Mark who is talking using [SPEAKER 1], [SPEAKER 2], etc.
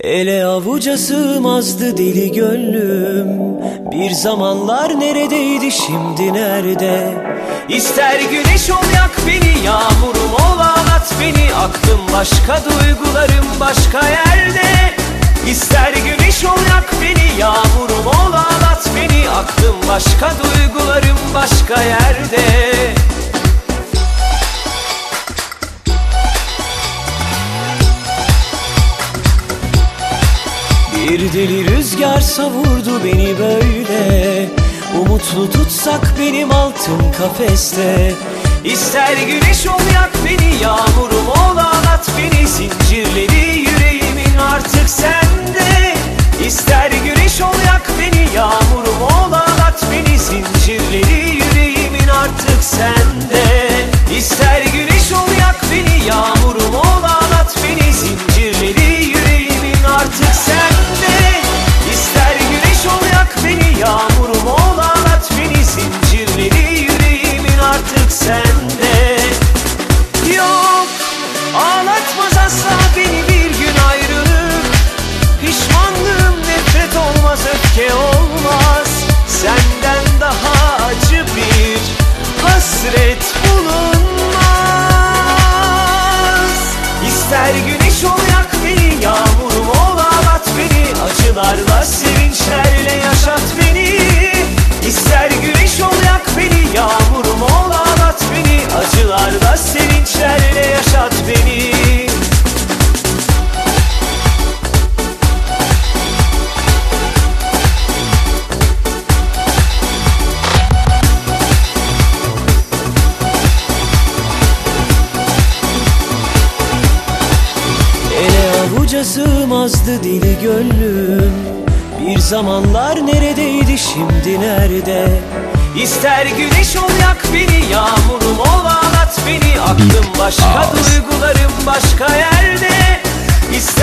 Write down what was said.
[SPEAKER 1] Ele avuca sığmazdı deli gönlüm. Bir zamanlar neredeydi, şimdi nerede? İster güneş ol yak beni, yağmurum ol ağlat beni. Aklım başka, duygularım başka yerde. İster güneş ol yak beni, yağmurum ol ağlat beni. Aklım başka, duygularım başka yerde. Bir deli rüzgar savurdu beni böyle. Umutlu tutsak benim altın kafeste. İster güneş ol yak beni, yağmurum ol ağlat beni. Zincirleri yüreğimin artık sende. İster güneş ol yak beni, yağmurum ol ağlat beni. Zincirleri yüreğimin artık sende. İster güneş ol yak beni, yağmurum ol ağlat beni. Zincirleri yüreğimin artık sende. İster güneş ol yak beni, yağmurum ol ağlat beni. Zincirleri yüreğimin artık sende. Yok, ağlatmaz asla beni bir gün ayrılık. Pişmanlığım nefret olmaz, öfke olmaz. Senden daha acı bir hasret bulunmaz. İster güneş ol yak beni, yağmurum ol ağlat beni. Acılarla sevinçlerle yaşat beni. İster güneş ol yak beni, yağmurum ol ağlat beni. Acılarla sevinçlerle yaşat beni. Avuca sığmazdı deli gönlüm. Bir zamanlar neredeydi, şimdi nerede? İster güneş ol yak beni, yağmurum ol ağlat beni. Aklım başka, duygularım başka yerde. İster